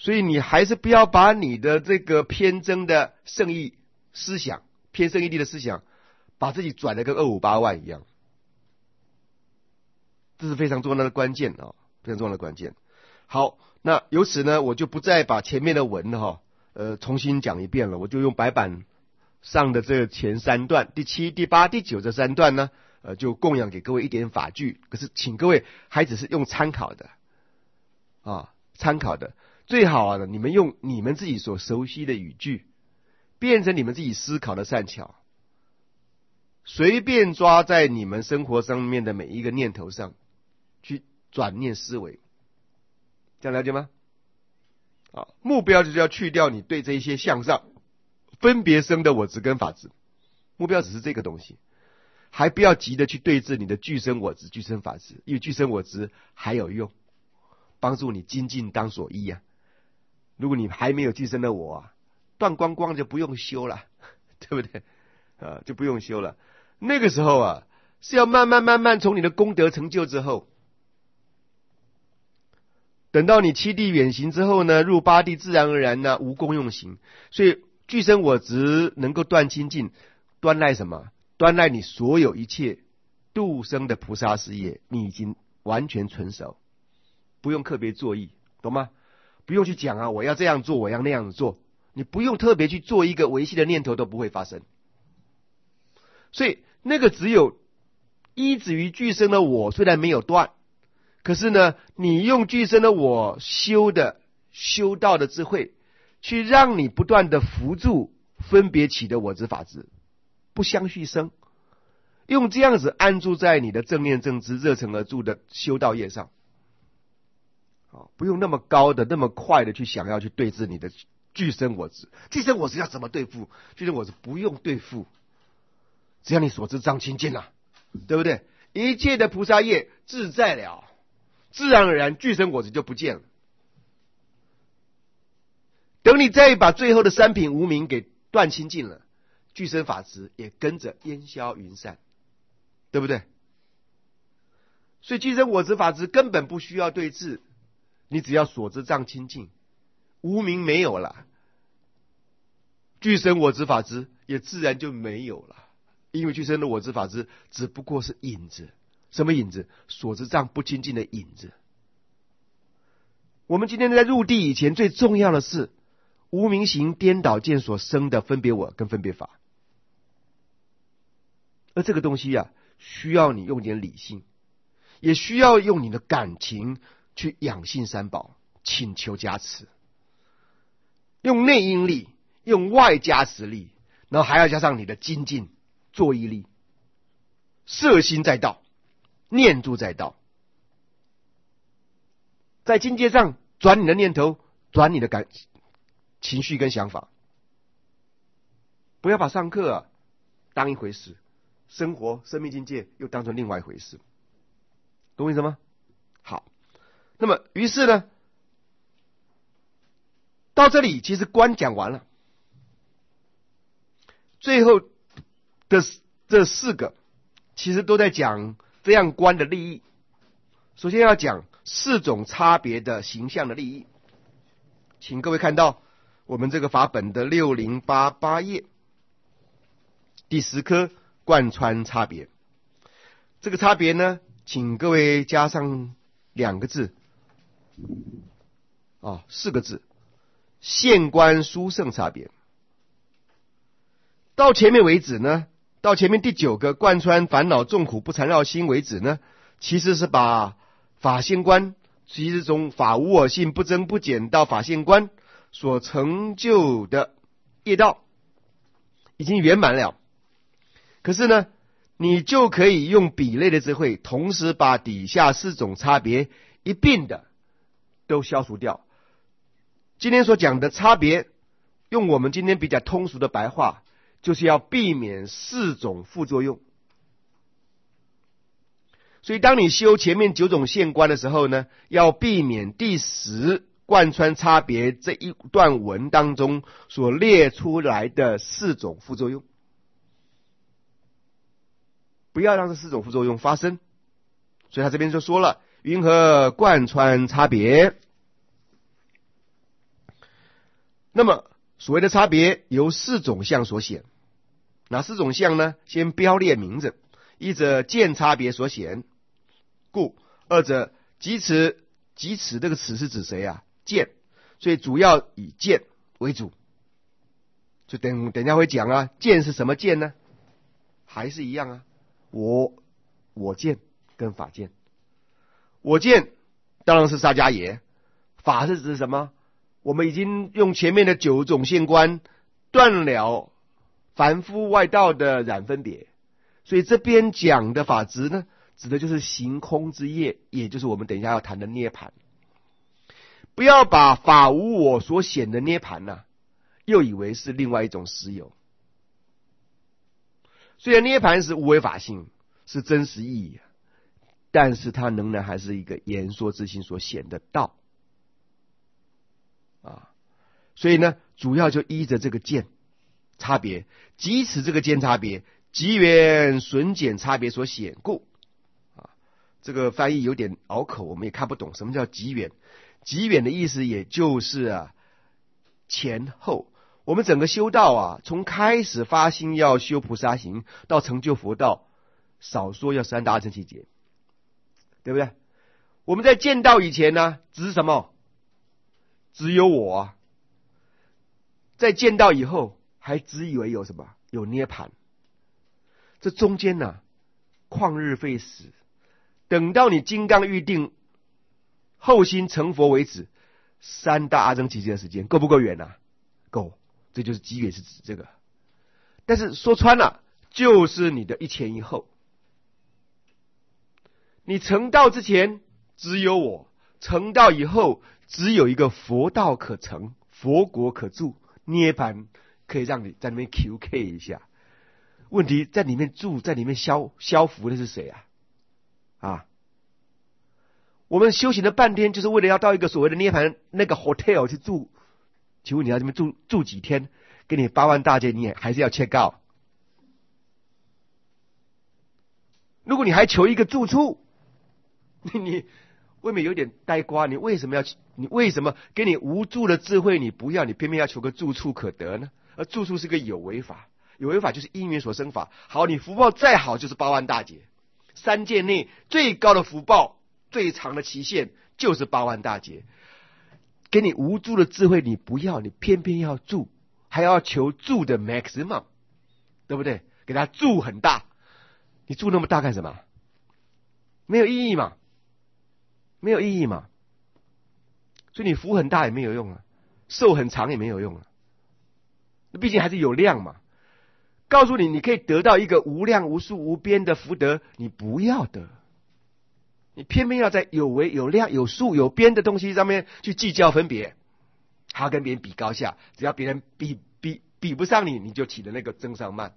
所以你还是不要把你的这个偏增的圣意思想、偏圣义力的思想，把自己转得跟258万一样。这是非常重要的关键啊，非常重要的关键。好，那由此呢，我就不再把前面的文重新讲一遍了，我就用白板上的这前3段，第7、第8、第9这3段呢，就供养给各位一点法句。可是请各位还只是用参考的啊，参考的最好啊，你们用你们自己所熟悉的语句，变成你们自己思考的善巧，随便抓在你们生活上面的每一个念头上去转念思维，这样了解吗？啊，目标就是要去掉你对这些向上分别生的我执跟法执，目标只是这个东西，还不要急着去对治你的具生我执、具生法执，因为具生我执还有用，帮助你精进当所依啊。如果你还没有具生的我啊，断光光就不用修了，对不对？就不用修了。那个时候啊，是要慢慢从你的功德成就之后，等到你7地远行之后呢，入8地自然而然呢无功用行。所以具生我执能够断清净，端赖什么？端赖你所有一切度生的菩萨事业，你已经完全纯熟，不用特别作意，懂吗？不用去讲啊，我要这样做，我要那样子做，你不用特别去做一个维系的念头都不会发生。所以那个只有依止于具生的我，虽然没有断，可是呢，你用具生的我修道的智慧，去让你不断的扶助分别起的我执法执，不相续生，用这样子安住在你的正念正知热诚而住的修道业上。不用那么高的、那么快的去想要去对治你的具生我执。具生我执要怎么对付？具生我执不用对付，只要你所知障清净了，对不对？一切的菩萨业自在了，自然而然具生我执就不见了。等你再把最后的3品无明给断清净了，具生法执也跟着烟消云散，对不对？所以具生我执法执根本不需要对治，你只要所知障清净，无明没有了，具生我执法执也自然就没有了。因为具生的我执法执只不过是影子，什么影子？所知障不清净的影子。我们今天在入地以前，最重要的是无明行颠倒见所生的分别我跟分别法，而这个东西啊，需要你用点理性，也需要用你的感情去养性三宝，请求加持，用内因力，用外加持力，然后还要加上你的精进作意力，摄心在道，念住在道，在境界上转你的念头，转你的情绪跟想法，不要把上课当一回事，生活生命境界又当成另外一回事，懂我意思吗？好，那么于是呢，到这里其实观讲完了，最后的这4个其实都在讲这样观的利益。首先要讲4种差别的形象的利益，请各位看到我们这个法本的6088页第10科贯穿差别。这个差别呢，请各位加上2个字4个字，现观殊胜差别。到前面为止呢，到前面第9个贯穿烦恼众苦不缠绕心为止呢，其实是把法现观，其实从法无我性不增不减到法现观所成就的业道已经圆满了。可是呢，你就可以用比类的智慧，同时把底下4种差别一并的都消除掉。今天所讲的差别，用我们今天比较通俗的白话，就是要避免4种副作用。所以当你修前面9种现观的时候呢，要避免第10贯穿差别这一段文当中所列出来的4种副作用，不要让这4种副作用发生。所以他这边就说了，云何贯穿差别？ 那么所谓的差别由4种相所显，哪4种相呢？先标列名字：一者见差别所显，故；二者即此，即此这个此是指谁啊？见，所以主要以见为主。就等一下会讲啊，见是什么见呢？还是一样啊，我见跟法见。我见当然是沙迦耶，法是指什么？我们已经用前面的9种现观断了凡夫外道的染分别，所以这边讲的法执呢，指的就是行空之业，也就是我们等一下要谈的涅槃。不要把法无我所显的涅槃呢，又以为是另外一种实有。虽然涅槃是无为法性，是真实意义，但是它仍然还是一个言说之心所显的道啊。所以呢，主要就依着这个见差别，即此这个见差别，即缘损减差别所显故啊。这个翻译有点拗口，我们也看不懂什么叫即缘。即缘的意思也就是前后。我们整个修道从开始发心要修菩萨行到成就佛道，少说要3大阿僧祇劫，对不对？我们在见道以前呢，只什么？只有我在见道以后，还只以为有什么？有涅槃。这中间呢，旷日费时，等到你金刚预定后心成佛为止，3大阿僧祇劫的时间够不够远啊？够。这就是机缘，是指这个。但是说穿了，就是你的一前一后。你成道之前只有我，成道以后只有一个佛道可成，佛国可住，涅槃可以让你在那边 QK 一下。问题在里面住，在里面消福的是谁啊？我们修行了半天，就是为了要到一个所谓的涅槃那个 hotel 去住。请问你要这边住几天？给你8万大劫，你也还是要check out。如果你还求一个住处，你未免有点呆瓜。你为什么给你无住的智慧你不要，你偏偏要求个住处可得呢？而住处是个有为法，有为法就是因缘所生法。好，你福报再好就是8万大劫，3界内最高的福报最长的期限就是8万大劫。给你无住的智慧你不要，你偏偏要住，还要求住的 maximum， 对不对？给他住很大，你住那么大干什么？没有意义嘛，没有意义嘛。所以你福很大也没有用寿很长也没有用毕竟还是有量嘛。告诉你，你可以得到一个无量无数无边的福德，你不要得。你偏偏要在有为有量有数有边的东西上面去计较分别，还要跟别人比高下，只要别人比不上你，你就起了那个增上慢，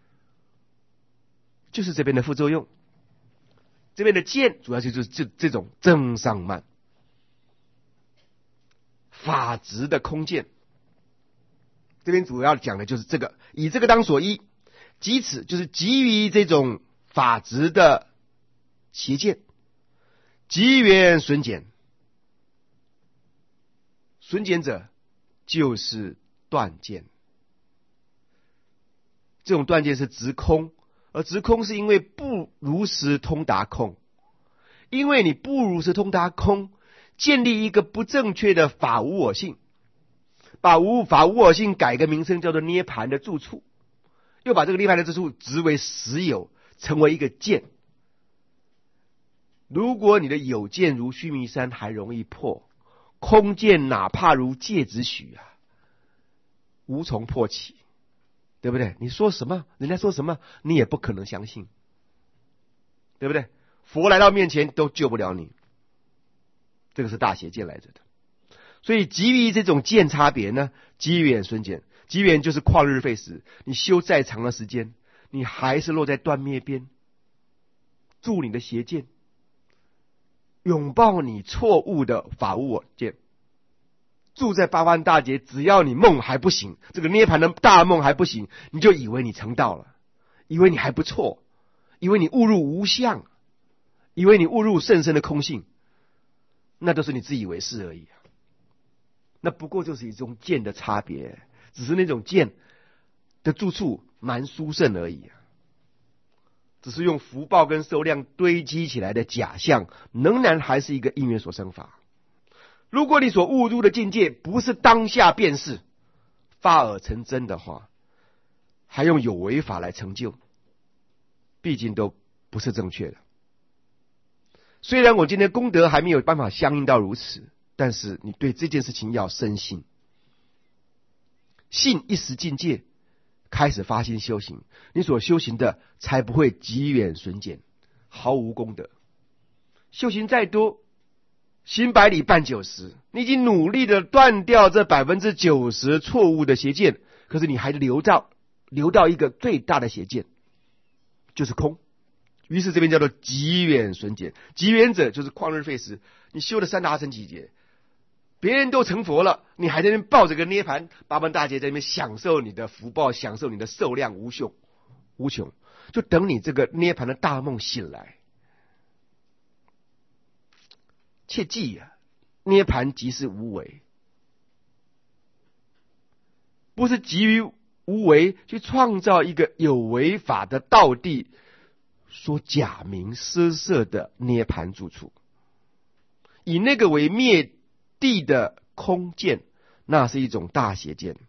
就是这边的副作用。这边的见主要就是这种增上慢，法执的空见。这边主要讲的就是这个，以这个当所依，即此就是基于这种法执的邪见。即缘损减，损减者就是断见。这种断见是执空，而执空是因为不如实通达空，因为你不如实通达空，建立一个不正确的法无我性，把法无我性改个名称叫做涅槃的住处，又把这个涅槃的住处执为实有，成为一个见。如果你的有见如须弥山还容易破，空见哪怕如芥子许无从破起，对不对？你说什么，人家说什么，你也不可能相信，对不对？佛来到面前都救不了你，这个是大邪见来着的。所以基于这种见差别呢，机缘损减，机缘就是旷日费时，你修再长的时间，你还是落在断灭边，住你的邪见，拥抱你错误的法无我见，住在8万大劫，只要你梦还不醒，这个涅槃的大梦还不醒，你就以为你成道了，以为你还不错，以为你误入无相，以为你误入甚深的空性，那都是你自以为是而已那不过就是一种剑的差别，只是那种剑的住处蛮殊胜而已，只是用福报跟寿量堆积起来的假象，仍然还是一个因缘所生法。如果你所悟入的境界不是当下便是发而成真的话，还用有为法来成就，毕竟都不是正确的。虽然我今天功德还没有办法相应到如此，但是你对这件事情要深信，信一时境界，开始发心修行，你所修行的才不会极远损减，毫无功德。修行再多，行百里半90，你已经努力的断掉这90%错误的邪见，可是你还留到一个最大的邪见，就是空。于是这边叫做极远损减，极远者就是旷日费时，你修了三大乘集结，别人都成佛了，你还在那边抱着个涅盘八幡大街，在那边享受你的福报，享受你的寿量无穷，就等你这个涅盘的大梦醒来。切记啊，涅盘即是无为，不是急于无为去创造一个有为法的道地所假名施设的涅盘住处，以那个为灭地的空见，那是一种大邪见。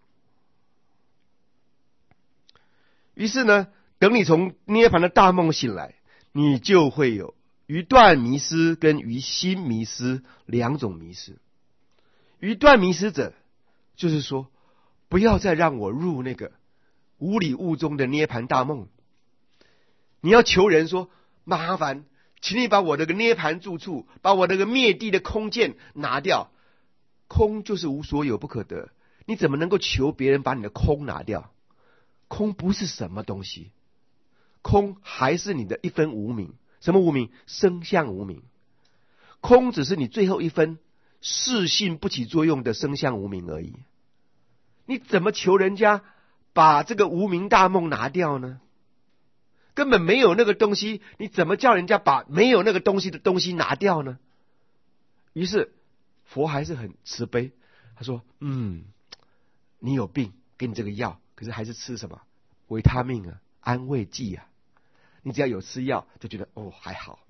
于是呢，等你从涅盘的大梦醒来，你就会有于断迷失跟于心迷失两种迷失。于断迷失者，就是说不要再让我入那个无理物中的涅盘大梦。你要求人说，麻烦请你把我这个涅盘住处，把我这个灭地的空见拿掉。空就是无所有不可得，你怎么能够求别人把你的空拿掉？空不是什么东西，空还是你的一分无明。什么无明？生相无明。空只是你最后一分视性不起作用的生相无明而已。你怎么求人家把这个无明大梦拿掉呢？根本没有那个东西，你怎么叫人家把没有那个东西的东西拿掉呢？于是佛还是很慈悲，他说你有病，给你这个药，可是还是吃什么维他命啊，安慰剂啊。你只要有吃药就觉得还好，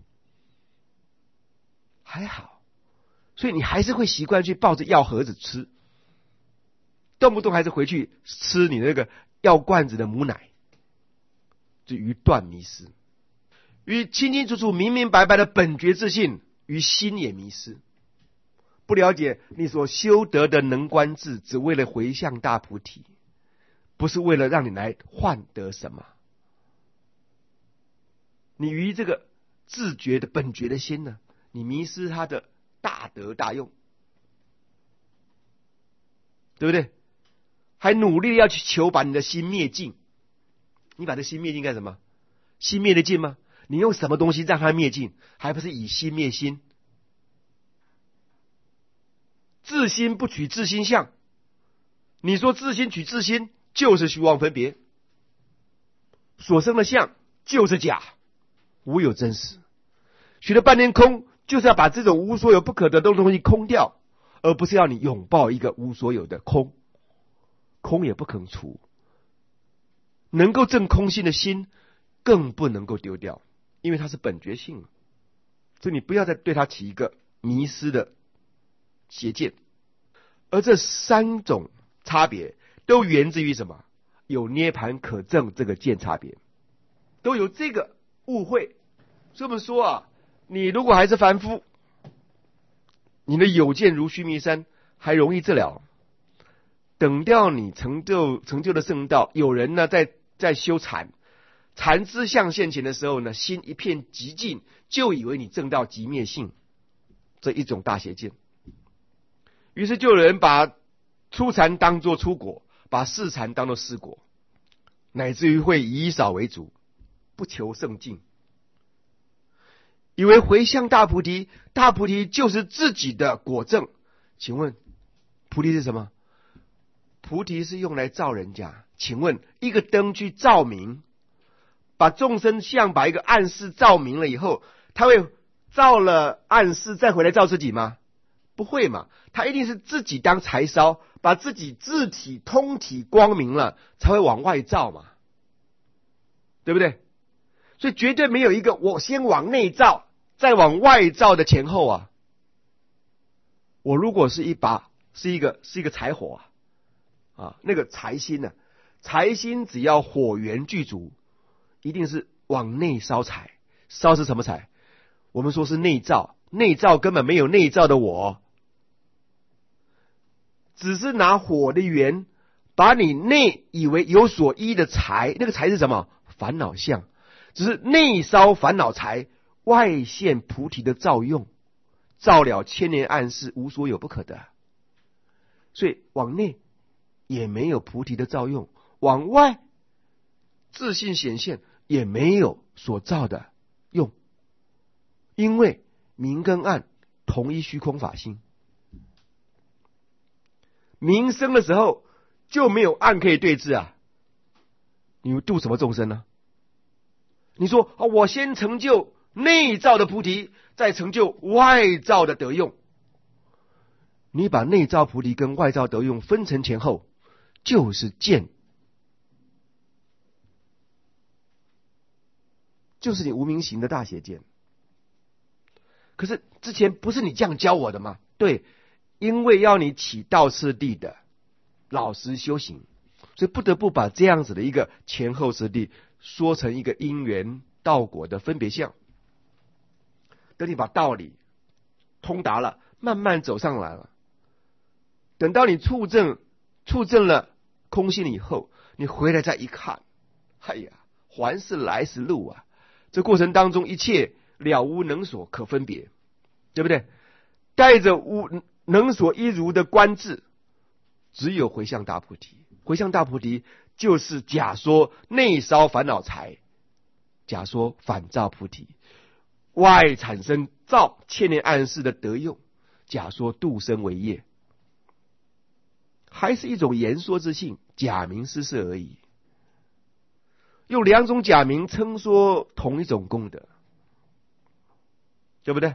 所以你还是会习惯去抱着药盒子吃，动不动还是回去吃你那个药罐子的母奶，就于断迷失，于清清楚楚明明白白的本觉自信，于心也迷失。不了解你所修得的能观智，只为了回向大菩提，不是为了让你来换得什么。你于这个自觉的本觉的心呢，你迷失他的大德大用，对不对？还努力要去求把你的心灭尽。你把这心灭尽干什么？心灭得尽吗？你用什么东西让它灭尽？还不是以心灭心？自心不取自心相，你说自心取自心，就是虚妄分别，所生的相就是假，无有真实。学了半天空，就是要把这种无所有不可得的东西空掉，而不是要你拥抱一个无所有的空，空也不肯除。能够证空性的心更不能够丢掉，因为它是本觉性，所以你不要再对它起一个迷失的邪见。而这三种差别都源自于什么？有涅盘可证这个见差别，都有这个误会。所以我们说啊，你如果还是凡夫，你的有见如须弥山，还容易治疗。等到你成就的圣道，有人呢在修禅之相现前的时候呢，心一片寂静，就以为你证到寂灭性，这一种大邪见。于是就有人把初禅当作初果，把四禅当作四果，乃至于会以少为主，不求圣境，以为回向大菩提，大菩提就是自己的果证。请问菩提是什么？菩提是用来照人家。请问一个灯去照明，把众生相把一个暗室照明了以后，他会照了暗室再回来照自己吗？ 不会嘛，他一定是自己当柴烧，把自己自体通体光明了，才会往外照嘛，对不对？所以绝对没有一个我先往内照，再往外照的前后啊。我如果是一个柴火那个柴薪呢，柴薪只要火源具足，一定是往内烧柴。烧是什么柴？我们说是内照，内照根本没有内照的我，只是拿火的源把你内以为有所依的柴，那个柴是什么？烦恼相，只是内烧烦恼柴，外现菩提的照用，照了千年暗示，无所有不可的。所以往内也没有菩提的照用，往外自信显现也没有所照的用，因为明跟暗同一虚空法性。明生的时候就没有暗可以对治啊，你度什么众生呢？你说我先成就内照的菩提，再成就外照的得用。你把内照菩提跟外照得用分成前后，就是见，就是你无明行的大邪见。可是之前不是你这样教我的吗？对，因为要你起道次第的老实修行，所以不得不把这样子的一个前后次第说成一个因缘道果的分别相。等你把道理通达了，慢慢走上来了，等到你触证了空性以后，你回来再一看，哎呀，还是来时路啊！这过程当中一切了无能所可分别，对不对？带着能所一如的观智，只有回向大菩提。回向大菩提就是假说内烧烦恼财，假说反照菩提，外产生照千年暗示的得用，假说度生为业，还是一种言说之性，假名施设而已。用两种假名称说同一种功德，对不对？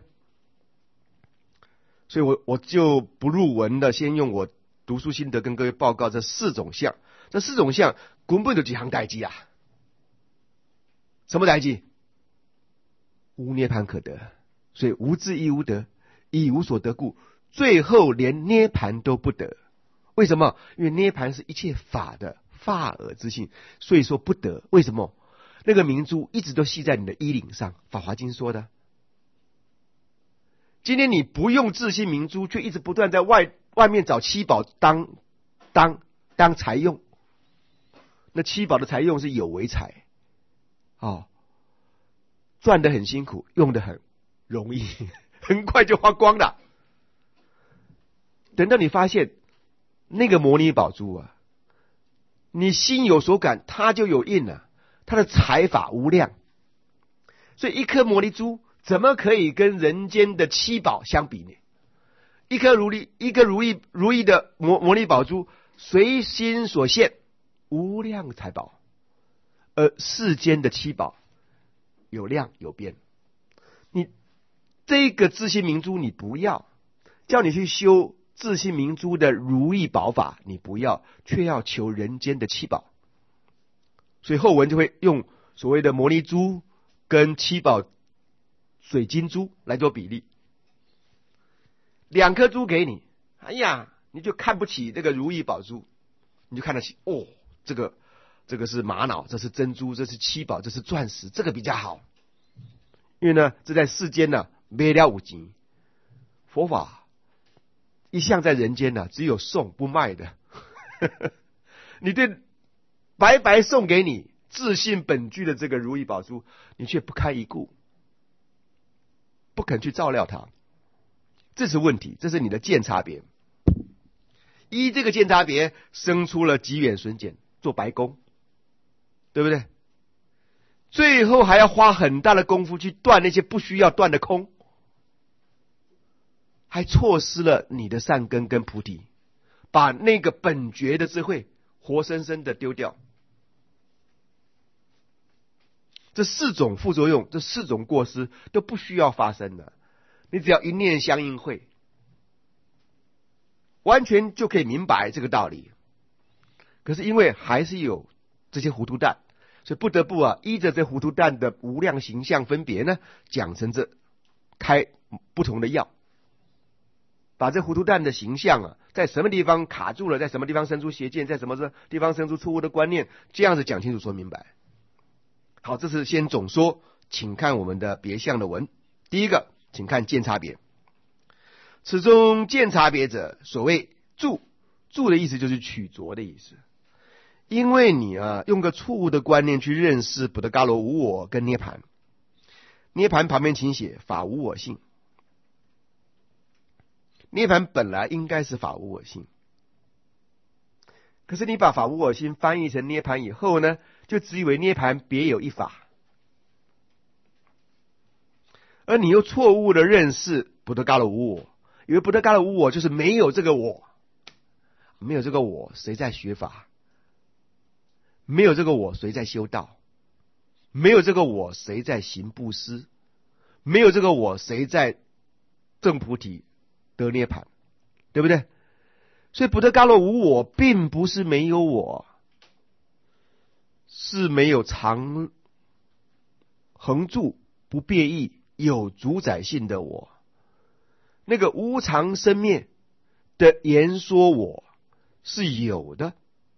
所以我就不入文的，先用我读书心得跟各位报告这四种相。这四种相根本就几行代记啊。什么代记？无涅盘可得，所以无智亦无得，亦无所得故，最后连涅盘都不得。为什么？因为涅盘是一切法的法尔之性，所以说不得。为什么？那个明珠一直都系在你的衣领上，法华经说的。今天你不用自心明珠，却一直不断在外面找七宝当财用，那七宝的财用是有为财赚得很辛苦，用得很容易，很快就花光了。等到你发现那个摩尼宝珠啊，你心有所感，它就有印了，它的财法无量。所以一颗摩尼珠怎么可以跟人间的七宝相比呢？一颗如意的摩尼宝珠，随心所现，无量财宝。而世间的七宝有量有边，你这个自心明珠你不要，叫你去修自心明珠的如意宝法你不要，却要求人间的七宝。所以后文就会用所谓的摩尼珠跟七宝水晶珠来做比例。两颗珠给你，哎呀，你就看不起这个如意宝珠，你就看得起这个是玛瑙，这是珍珠，这是七宝，这是钻石，这个比较好。因为呢，这在世间呢没了五级，佛法一向在人间呢只有送不卖的。你对白白送给你自信本具的这个如意宝珠，你却不堪一顾，不肯去照料它，这是问题，这是你的见差别。依这个见差别生出了极远损减，做白工，对不对？最后还要花很大的功夫去断那些不需要断的空，还错失了你的善根跟菩提，把那个本觉的智慧活生生的丢掉。这四种副作用，这四种过失都不需要发生的，你只要一念相应会， 完全就可以明白这个道理。可是因为还是有这些糊涂蛋，所以不得不依着这糊涂蛋的无量形象分别呢，讲成这开不同的药，把这糊涂蛋的形象在什么地方卡住了，在什么地方生出邪见，在什么地方生出错误的观念，这样子讲清楚说明白。好，这是先总说，请看我们的别项的文。第一个，请看见差别。此中见差别者，所谓住，住的意思就是取着的意思。因为你用个错误的观念去认识补特伽罗无我跟涅盘，涅盘旁边请写法无我性。涅盘本来应该是法无我性，可是你把法无我性翻译成涅盘以后呢，就只以为涅盘别有一法，而你又错误的认识补特伽罗无我，以为补特伽罗无我就是没有这个我，没有这个我谁在学法？没有这个我谁在修道？没有这个我谁在行布施？没有这个我谁在证菩提得涅盘？对不对？所以补特伽罗无我并不是没有我，是没有常恒住不变异有主宰性的我。那个无常生灭的言说我是有的，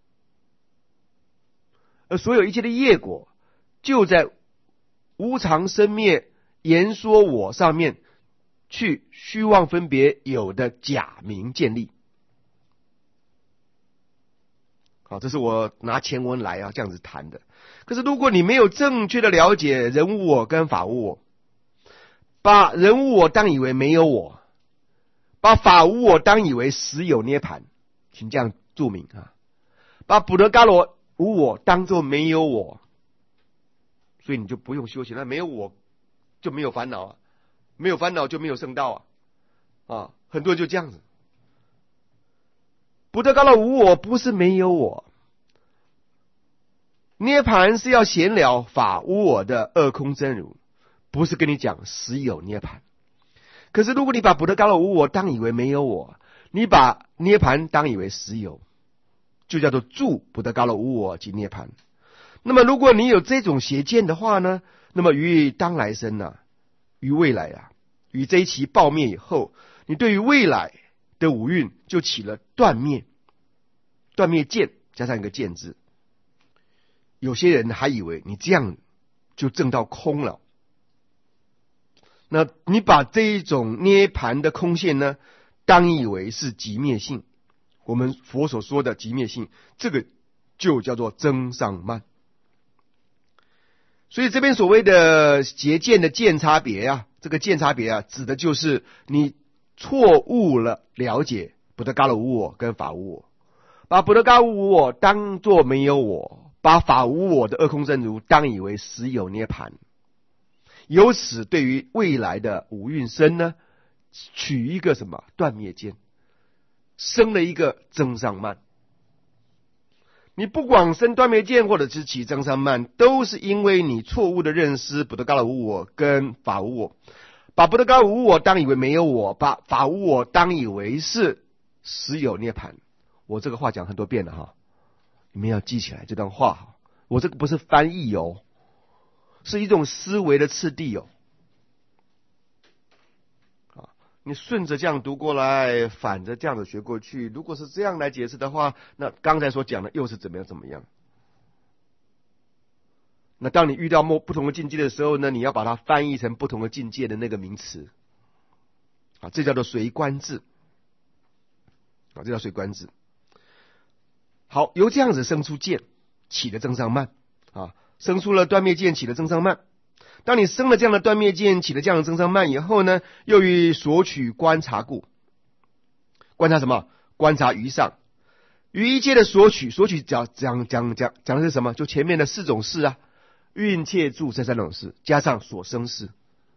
而所有一切的业果就在无常生灭言说我上面去虚妄分别有的假名建立。好，这是我拿前文来这样子谈的。可是如果你没有正确的了解人无我跟法无我，把人无我当以为没有我，把法无我当以为实有涅盘，请这样注明把补特伽罗无我当作没有我，所以你就不用修行了。没有我就没有烦恼没有烦恼就没有圣道很多人就这样子。补特伽罗无我不是没有我，涅盘是要显了法无我的二空真如，不是跟你讲实有涅盘。可是如果你把补特伽罗无我当以为没有我，你把涅盘当以为实有，就叫做住补特伽罗无我及涅盘。那么如果你有这种邪见的话呢，那么于当来生于未来于这一期报灭以后，你对于未来的五蕴就起了断灭见，加上一个见字。有些人还以为你这样就证到空了，那你把这一种涅盘的空性呢，当以为是寂灭性，我们佛所说的寂灭性，这个就叫做增上慢。所以这边所谓的邪见的见差别这个见差别指的就是你错误了了解补特伽罗无我跟法无我，把补特伽罗无我当作没有我，把法无我的二空真如当以为实有涅盘，由此对于未来的五蕴生呢，取一个什么断灭见，生了一个增上慢。你不管生断灭见或者是起增上慢，都是因为你错误的认识补特伽罗无我跟法无我，把补特伽罗无我当以为没有我，把法无我当以为是实有涅盘。我这个话讲很多遍了你们要记起来这段话我这个不是翻译是一种思维的次第你顺着这样读过来，反着这样子学过去，如果是这样来解释的话，那刚才所讲的又是怎么样。那当你遇到不同的境界的时候呢，你要把它翻译成不同的境界的那个名词这叫做随观字这叫随观字。好，由这样子生出见，起了增上慢生出了断灭见，起了增上慢。当你生了这样的断灭见，起了这样的增上慢以后呢，又于索取观察故。观察什么？观察于上，于一切的索取讲的是什么？就前面的四种事蕴切住这三种事，加上所生事。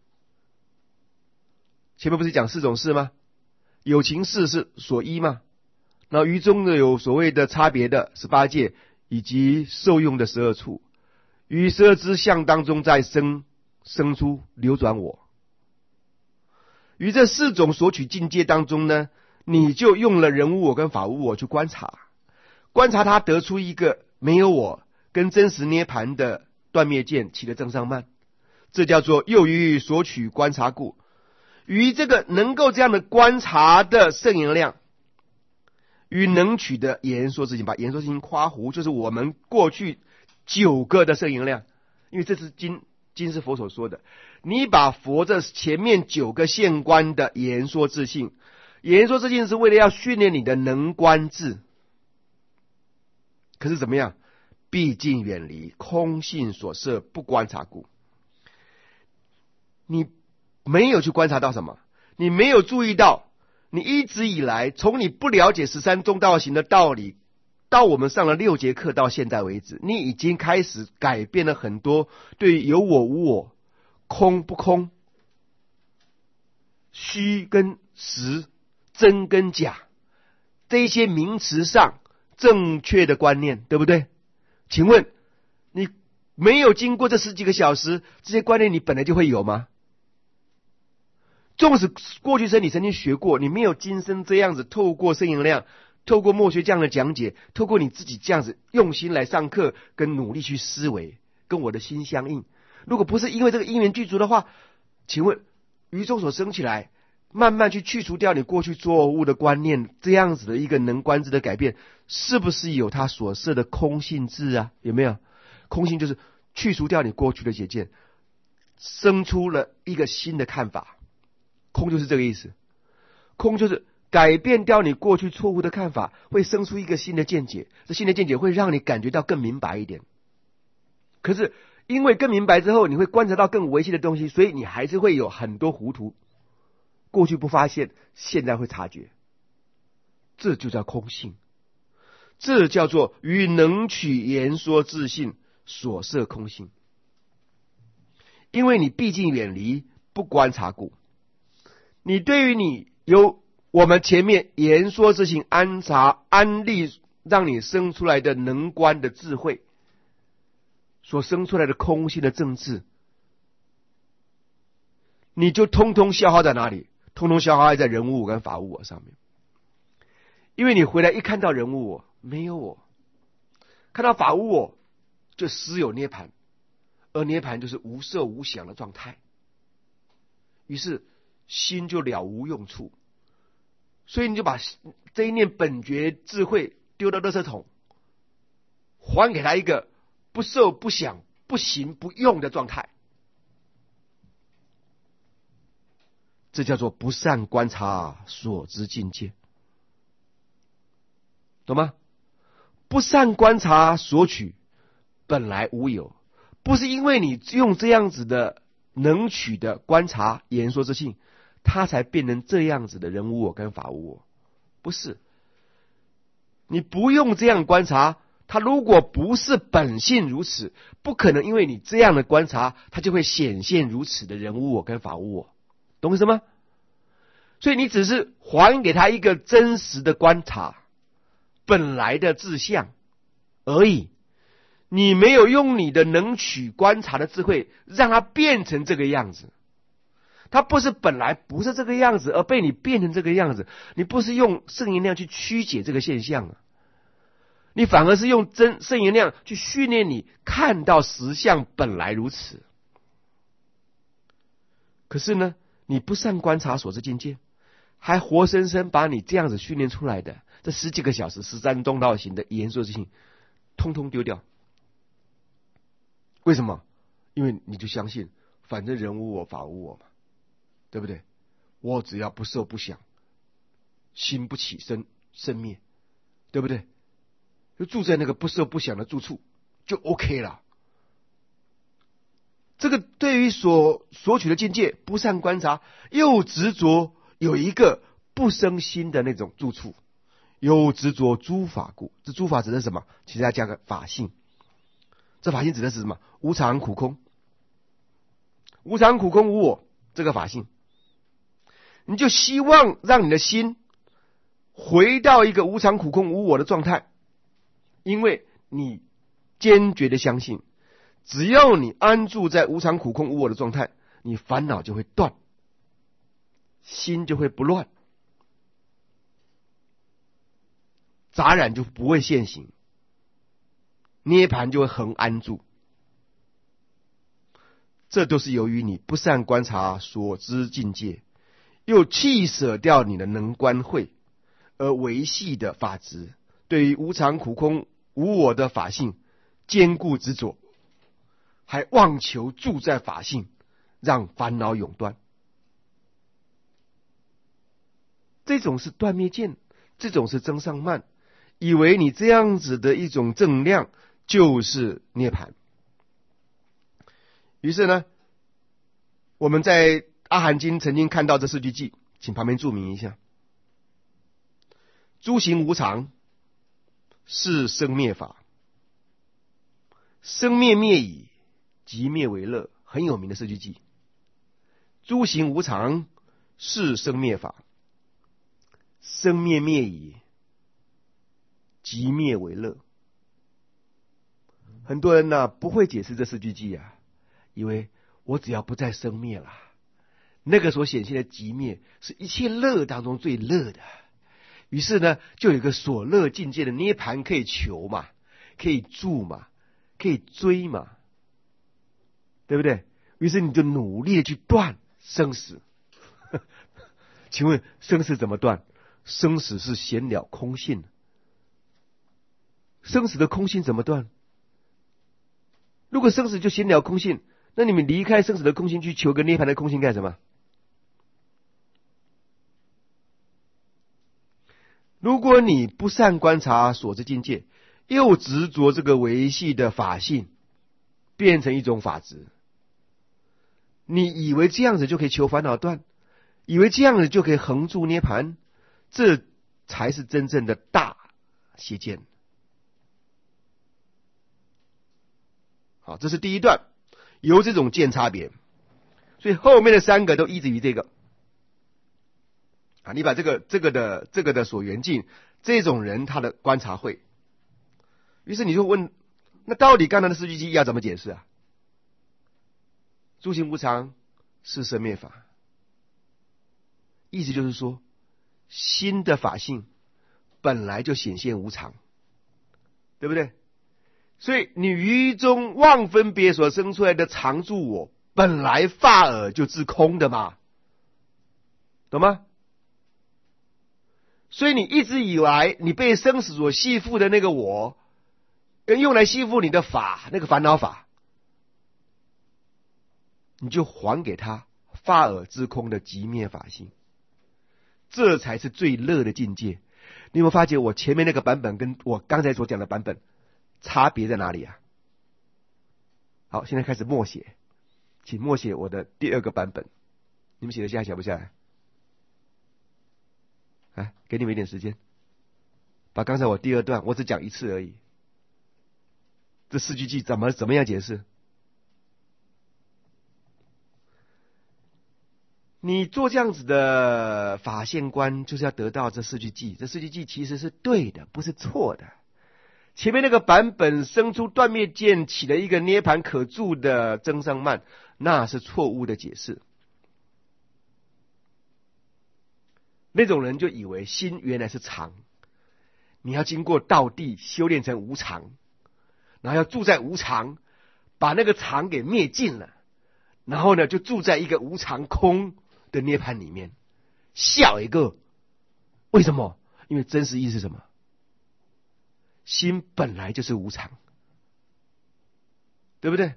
前面不是讲四种事吗？有情事是所依嘛，那于中的有所谓的差别的18界，以及受用的12处，于12支相当中再生出流转我。于这四种索取境界当中呢， 你就用了人无我跟法无我去观察它，得出一个没有我跟真实涅盘的断灭见起的正上慢，这叫做又于所取观察故。于这个能够这样的观察的圣言量，与能取的言说之心，把言说之心夸胡，就是我们过去9个的圣言量，因为这是经是佛所说的，你把佛这前面9个现观的言说自性，言说自性是为了要训练你的能观智，可是怎么样？毕竟远离空性所摄不观察故。你没有去观察到什么？你没有注意到，你一直以来从你不了解13中道行的道理，到我们上了6节课到现在为止，你已经开始改变了很多对于有我无我、空不空、虚跟实、真跟假这一些名词上正确的观念，对不对？请问你没有经过这10几个小时，这些观念你本来就会有吗？纵使过去生你曾经学过，你没有今生这样子透过圣言量，透过默学这样的讲解，透过你自己这样子用心来上课跟努力去思维，跟我的心相应。如果不是因为这个因缘具足的话，请问于中所生起来，慢慢去去除掉你过去错误的观念，这样子的一个能观智的改变，是不是有他所设的空性智啊？有没有？空性就是去除掉你过去的解见，生出了一个新的看法。空就是这个意思，空就是改变掉你过去错误的看法，会生出一个新的见解，这新的见解会让你感觉到更明白一点。可是因为更明白之后，你会观察到更微细的东西，所以你还是会有很多糊涂，过去不发现，现在会察觉，这就叫空性，这叫做与能取言说自性所摄空性。因为你毕竟远离不观察故，你对于你有我们前面言说自性安立让你生出来的能观的智慧，所生出来的空性的正智，你就通通消耗在哪里？通通消耗在人无我跟法无我上面。因为你回来一看到人无我，没有我，看到法无我，就实有涅盘，而涅盘就是无色无想的状态，于是心就了无用处，所以你就把这一念本觉智慧丢到垃圾桶，还给他一个不受不想不行不用的状态，这叫做不善观察所知境界，懂吗？不善观察所取本来无有，不是因为你用这样子的能取的观察言说之性，它才变成这样子的人无我跟法无我，不是。你不用这样观察，它如果不是本性如此，不可能因为你这样的观察，它就会显现如此的人无我跟法无我，懂我意思吗？所以你只是还给他一个真实的观察本来的志向而已，你没有用你的能取观察的智慧让它变成这个样子，它不是本来不是这个样子而被你变成这个样子，你不是用圣言量去曲解这个现象啊，你反而是用圣言量去训练你看到实相本来如此。可是呢，你不善观察所知境界，还活生生把你这样子训练出来的这10几个小时13中道行的言说之性通通丢掉。为什么？因为你就相信反正人无我法无我嘛，对不对？我只要不受不想，心不起生灭，对不对？就住在那个不受不想的住处就 OK 了。这个对于所取的境界不善观察，又执着有一个不生心的那种住处，又执着诸法故。这诸法指的是什么？其实要加个法性，这法性指的是什么？无常苦空，无常苦空无我，这个法性，你就希望让你的心回到一个无常苦空无我的状态，因为你坚决的相信，只要你安住在无常苦空无我的状态，你烦恼就会断，心就会不乱。 杂染就不会现行，涅盘就会恒安住。这都是由于你不善观察所知境界，又弃舍掉你的能观慧，而维系的法执，对于无常苦空无我的法性坚固执着，还妄求住在法性，让烦恼永断。这种是断灭见，这种是增上慢，以为你这样子的一种正量就是涅槃。于是呢，我们在阿含经曾经看到这四句偈，请旁边注明一下：诸行无常，是生灭法，生灭灭已，即灭为乐。很有名的四句偈。诸行无常，是生灭法，生灭灭已，即灭为乐。很多人呢不会解释这四句偈啊，以为我只要不再生灭了，那个所显现的即灭是一切乐当中最乐的。于是呢，就有一个所乐境界的涅盘可以求嘛，可以住嘛，可以追嘛，对不对？于是你就努力的去断生死。请问生死怎么断？生死是显了空性，生死的空性怎么断？如果生死就显了空性，那你们离开生死的空性去求个涅槃的空性干什么？如果你不善观察所知境界，又执着这个维系的法性，变成一种法执，你以为这样子就可以求烦恼断，以为这样子就可以恒住涅槃，这才是真正的大邪见。好，这是第一段，由这种见差别，所以后面的三个都依止于这个。啊，你把这个的所缘境，这种人他的观察会，于是你就问，那到底刚才的四句偈要怎么解释啊？诸行无常，是生灭法，意思就是说，心的法性本来就显现无常，对不对？所以你于中妄分别所生出来的常住我，本来法尔就自空的嘛，懂吗？所以你一直以来你被生死所系缚的那个我，用来系缚你的法，那个烦恼法，你就还给他法尔之空的极灭法性，这才是最乐的境界。你有没有发觉我前面那个版本跟我刚才所讲的版本差别在哪里啊？好，现在开始默写，请默写我的第二个版本，你们写得下不下来？来，给你们一点时间，把刚才我第二段我只讲一次而已，这四句偈怎么样解释？你做这样子的法现观，就是要得到这四句偈。这四句偈其实是对的，不是错的。前面那个版本生出断灭见，起了一个涅盘可住的增上慢，那是错误的解释。那种人就以为心原来是常，你要经过道地修炼成无常，然后要住在无常，把那个常给灭尽了，然后呢就住在一个无常空的涅槃里面，笑一个。为什么？因为真实意是什么？心本来就是无常，对不对？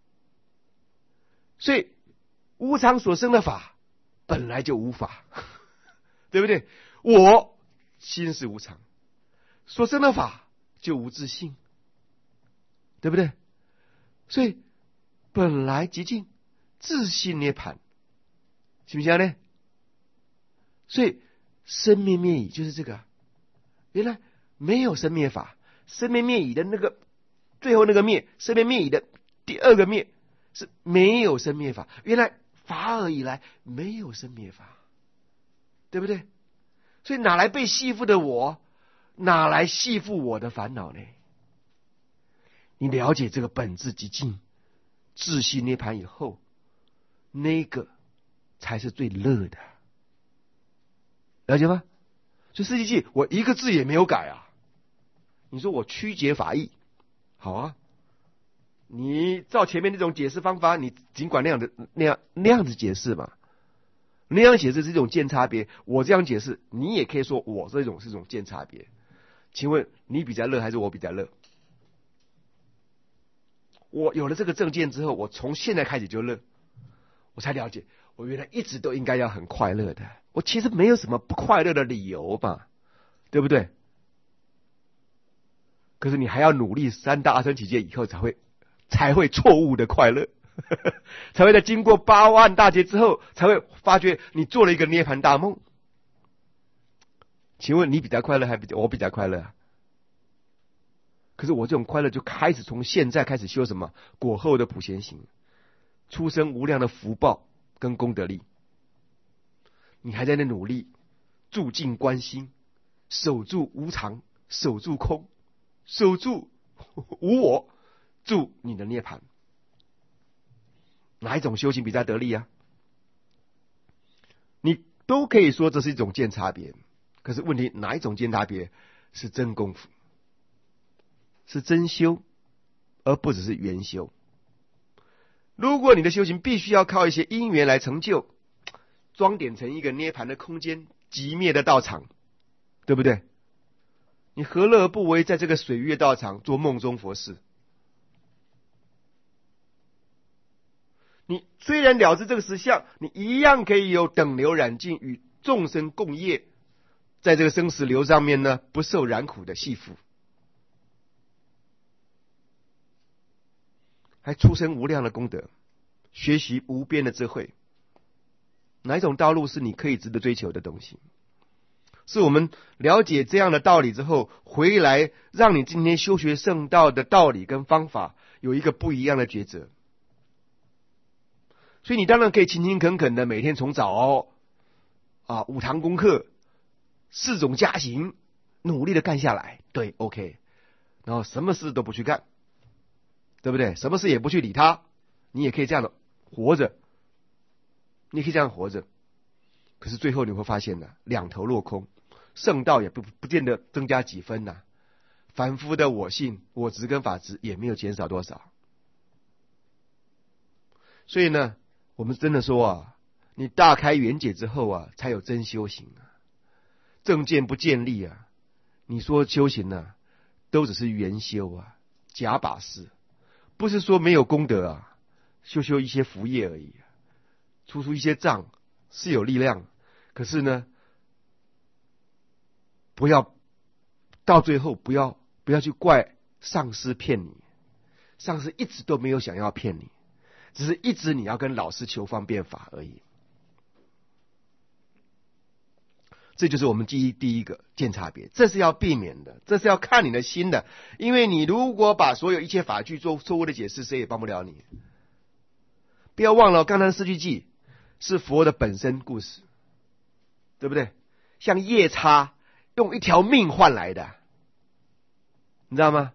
所以无常所生的法本来就无法，对不对？我心是无常，所生的法就无自性，对不对？所以本来极尽，自性涅槃，行不行呢？所以生灭灭已就是这个，原来没有生灭法，生灭灭已的那个最后那个灭，生灭灭已的第二个灭是没有生灭法，原来法尔以来没有生灭法，对不对？所以哪来被系缚的我，哪来系缚我的烦恼呢？你了解这个本质极尽自性涅槃以后，那个才是最乐的，了解吗？所以四句偈我一个字也没有改啊， 你说我曲解法义，好啊，你照前面那种解释方法，你尽管那样子解释嘛，那样解释是一种见差别，我这样解释，你也可以说我这种是一种见差别。请问你比较乐还是我比较乐？我有了这个正见之后，我从现在开始就乐，我才了解，我原来一直都应该要很快乐的，我其实没有什么不快乐的理由吧，对不对？可是你还要努力三大阿僧祇劫以后才会错误的快乐，才会在经过8万大劫之后，才会发觉你做了一个涅槃大梦。请问你比较快乐还我比较快乐啊？可是我这种快乐就开始从现在开始修什么果后的普贤行，出生无量的福报跟功德力。你还在那努力住静观心，守住无常，守住空，守住无我，住你的涅槃。哪一种修行比较得力啊？你都可以说这是一种见差别，可是问题哪一种见差别是真功夫，是真修，而不只是缘修。如果你的修行必须要靠一些因缘来成就，装点成一个涅槃的空间，寂灭的道场，对不对？你何乐而不为在这个水月道场做梦中佛事？你虽然了知这个实相，你一样可以有等流染净与众生共业，在这个生死流上面呢，不受染苦的系缚，还出生无量的功德，学习无边的智慧。哪一种道路是你可以值得追求的东西？是我们了解这样的道理之后，回来让你今天修学圣道的道理跟方法有一个不一样的抉择。所以你当然可以勤勤恳恳的每天从早5堂功课4种加行努力的干下来，对 OK， 然后什么事都不去干，对不对？什么事也不去理他，你也可以这样的活着，你可以这样活着。可是最后你会发现呢，两头落空，圣道也不见得增加几分呐，凡夫的我性、我执跟法执也没有减少多少。所以呢，我们真的说你大开圆解之后才有真修行正见不建立你说修行都只是圆修假把式，不是说没有功德修一些福业而已出一些障是有力量，可是呢，不要到最后不要去怪上师骗你，上师一直都没有想要骗你，只是一直你要跟老师求方便法而已。这就是我们第一个见差别，这是要避免的，这是要看你的心的。因为你如果把所有一切法句做错误的解释，谁也帮不了你。不要忘了，刚才的四句偈是佛的本身故事，对不对？像夜叉用一条命换来的，你知道吗？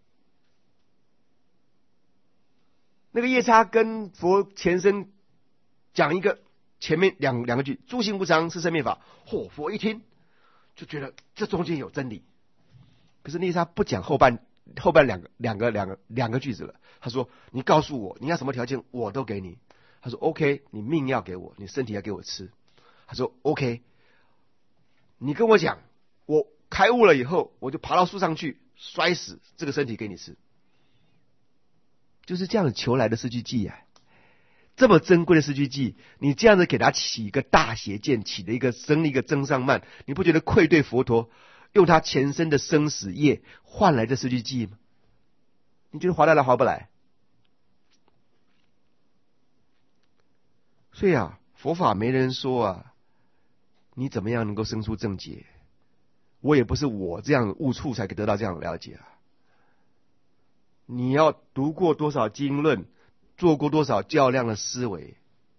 那个夜叉跟佛前身讲一个前面两个句，诸行无常是生灭法。佛一听就觉得这中间有真理，可是那夜叉不讲后半两个句子了。他说：“你告诉我你要什么条件，我都给你。”他说 ：“OK， 你命要给我，你身体要给我吃。”他说 ：“OK， 你跟我讲，我开悟了以后，我就爬到树上去摔死这个身体给你吃。”就是这样子求来的四句偈这么珍贵的四句偈，你这样子给他起一个大邪见，生一个增上慢，你不觉得愧对佛陀用他前身的生死业换来这四句偈吗？你觉得划得来划不来？所以佛法没人说你怎么样能够生出正解，我也不是我这样悟处才可以得到这样的了解你要读过多少经论，做过多少较量的思维，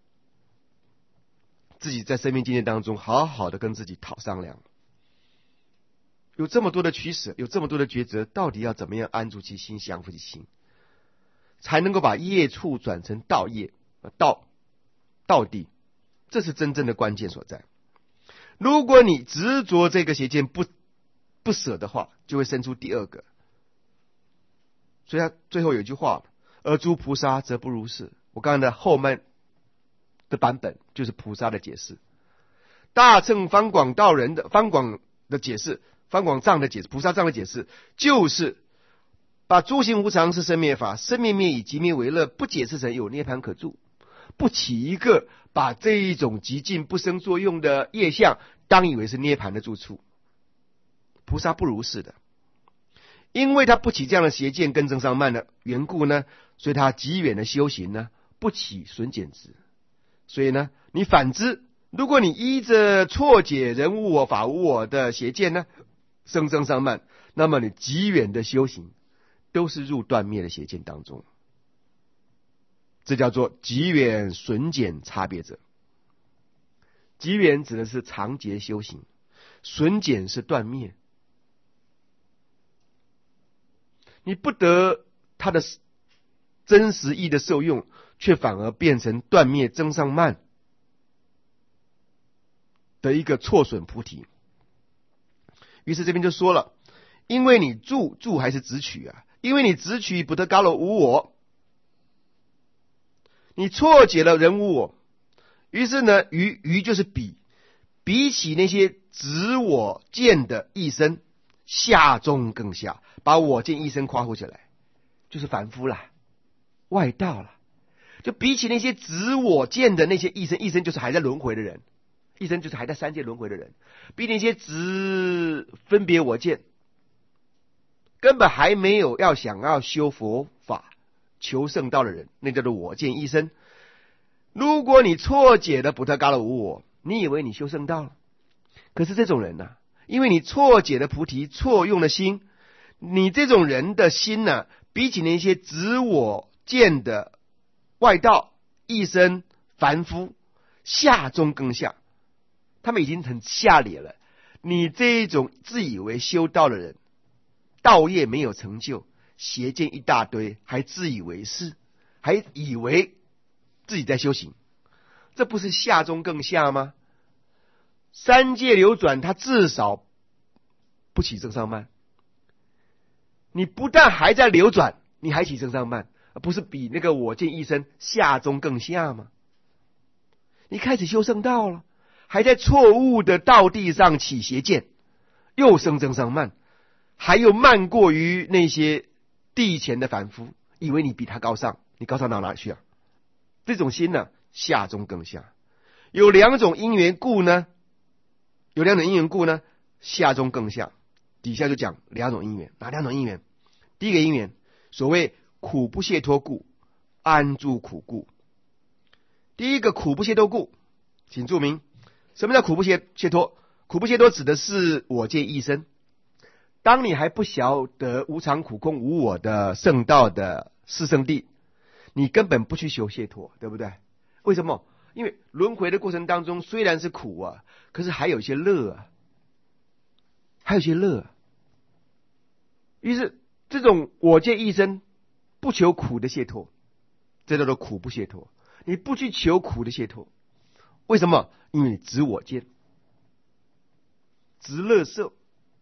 自己在生命经验当中好好的跟自己讨商量。有这么多的取舍，有这么多的抉择，到底要怎么样安住其心，降伏其心，才能够把业处转成道业，道地，这是真正的关键所在。如果你执着这个邪见不不舍的话，就会生出第二个。所以他最后有一句话，而诸菩萨则不如是。我刚才的后面的版本就是菩萨的解释。大乘方广道人的方广的解释，方广藏的解释，菩萨藏的解释，就是把诸行无常是生灭法，生灭灭以即灭为乐，不解释成有涅盘可住，不起一个把这一种极尽不生作用的业相当以为是涅盘的住处。菩萨不如是的，因为他不起这样的邪见跟增上慢的缘故呢，所以他极远的修行呢不起损减值。所以呢，你反之，如果你依着错解人无我法无我的邪见呢生增上慢，那么你极远的修行都是入断灭的邪见当中。这叫做极远损减差别者。极远指的是常劫修行，损减是断灭。你不得它的真实义的受用，却反而变成断灭增上慢的一个错损菩提。于是这边就说了，因为你住还是直取啊？因为你直取不得嘎罗无我，你错解了人无我，于是呢，于就是比起那些执我见的一生，下中更下，把我见一生夸呼起来，就是凡夫啦，外道啦。就比起那些执我见的那些一生就是还在轮回的人，一生就是还在三界轮回的人，比那些执分别我见，根本还没有想要修佛法求圣道的人，那叫做我见一生。如果你错解了补特伽罗无我，你以为你修圣道了，可是这种人呢，因为你错解了菩提，错用了心，你这种人的心呢，比起那些执我见的外道一生凡夫，下中更下，他们已经很下劣了。你这种自以为修道的人，道业没有成就，邪见一大堆，还自以为是，还以为自己在修行，这不是下中更下吗？三界流转，它至少不起增上慢。你不但还在流转，你还起增上慢，不是比那个我见一生下中更下吗？你开始修圣道了，还在错误的道地上起邪见，又生增上慢，还有慢过于那些地前的凡夫，以为你比他高尚，你高尚到哪里去啊？这种心呢，下中更下。有两种因缘故呢，下中更下。底下就讲两种因缘，哪两种因缘？第一个因缘，所谓苦不解脱故，安住苦故。第一个苦不解脱故，请注明什么叫苦不解脱？苦不解脱指的是我见一生。当你还不晓得无常苦空无我的圣道的四圣谛，你根本不去求解脱，对不对？为什么？因为轮回的过程当中虽然是苦啊，可是还有一些乐啊，于是这种我见一生不求苦的解脱，这叫做苦不解脱。你不去求苦的解脱，为什么？因为你执我见，执乐受，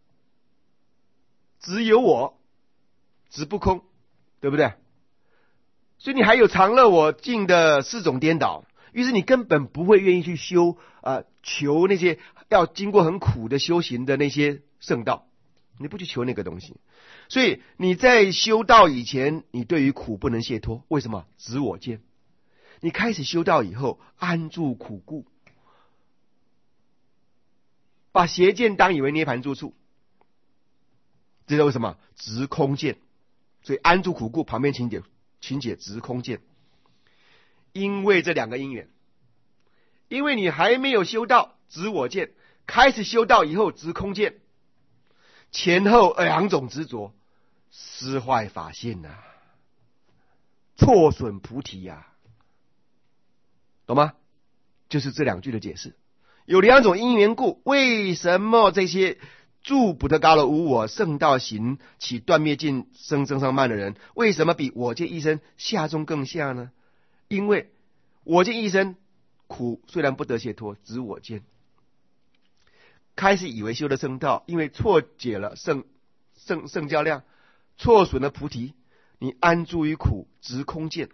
执有我，执不空，对不对？所以你还有常乐我净的四种颠倒，于是你根本不会愿意去求那些要经过很苦的修行的那些圣道，你不去求那个东西。所以你在修道以前，你对于苦不能解脱，为什么？执我见。你开始修道以后，安住苦故，把邪见当以为涅盘住处，这叫为什么？执空见。所以安住苦故旁边请解执空见。因为这两个因缘，因为你还没有修道执我见，开始修道以后执空见，前后两种执着，失坏法性啊，错损菩提啊，懂吗？就是这两句的解释。有两种因缘故，为什么这些住补特伽罗无我圣道行起断灭尽生增上慢的人，为什么比我见一生下中更下呢？因为我见一生苦虽然不得解脱，执我见， 开始以为修的圣道，因为错解了圣教量，错损了菩提，你安住于苦，执空见，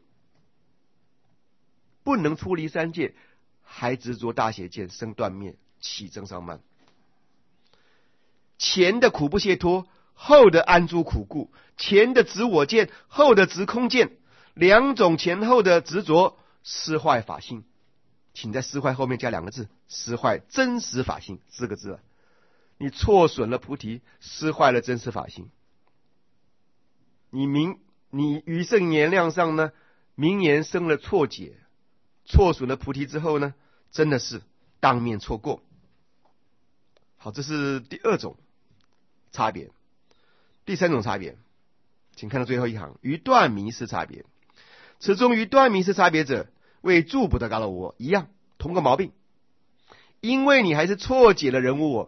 不能出离三界，还执着大邪见，生断灭，起增上慢。前的苦不解脱，后的安住苦故，前的执我见，后的执空见，两种前后的执着，失坏法性。请在失坏后面加两个字，失坏真实法性4个字了。你错损了菩提，失坏了真实法性。你于圣言量上呢，明言生了错解，错损了菩提之后呢，真的是当面错过。好，这是第2种差别。第3种差别，请看到最后一行，于断迷失差别。此中于断迷失差别者，为住不得嘎罗无我，一样，同个毛病。因为你还是错解了人无我，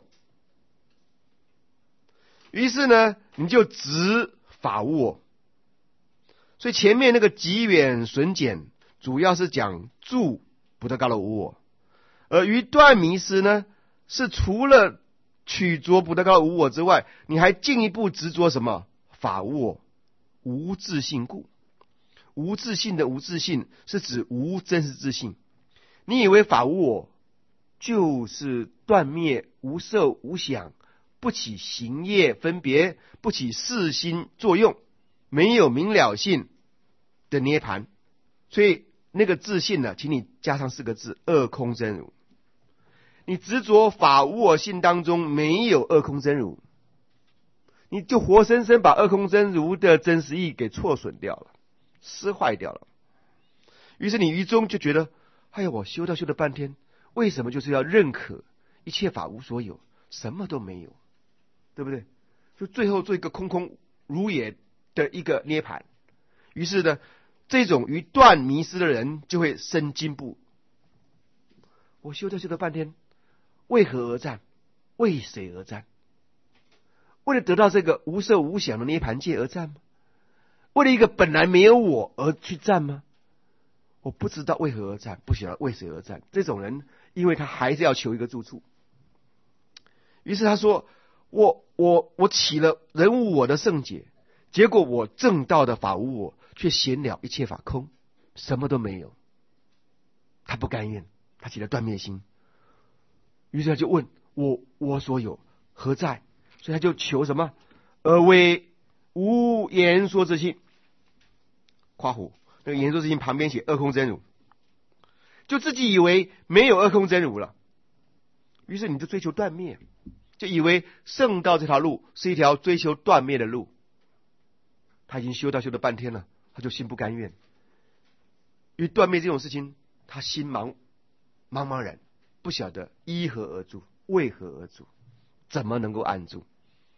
于是呢，你就执法无我。所以前面那个极远损减，主要是讲住不得嘎罗无我，而于断迷失呢，是除了取着不得嘎罗无我之外，你还进一步执着什么？法无我，无自性故。无自性的无自性是指无真实自性。你以为法无我就是断灭无受无想，不起行业分别，不起事心作用，没有明了性的涅盘。所以那个自性呢，请你加上4个字，二空真如。你执着法无我性当中没有二空真如，你就活生生把二空真如的真实义给错损掉了，失坏掉了。于是你于中就觉得，哎呀，我修了半天，为什么就是要认可一切法无所有，什么都没有，对不对？就最后做一个空空如也的一个涅盘。于是呢，这种于断迷失的人就会生惊怖。我修了半天，为何而战？为谁而战？为了得到这个无受无想的涅盘界而战吗？为了一个本来没有我而去战吗？我不知道为何而战，不晓得为谁而战。这种人，因为他还是要求一个住处，于是他说：我起了人无我的圣解，结果我正道的法无我，却显了一切法空，什么都没有。他不甘愿，他起了断灭心，于是他就问：我所有何在？所以他就求什么？而为无言说之性。括弧那个言说之性旁边写二空真如，就自己以为没有二空真如了，于是你就追求断灭，就以为圣道这条路是一条追求断灭的路。他已经修了半天了，他就心不甘愿。因为断灭这种事情，他心茫然，不晓得依何而住，为何而住，怎么能够安住？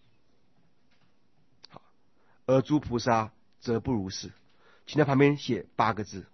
好，而诸菩萨则不如是。请在旁边写8个字：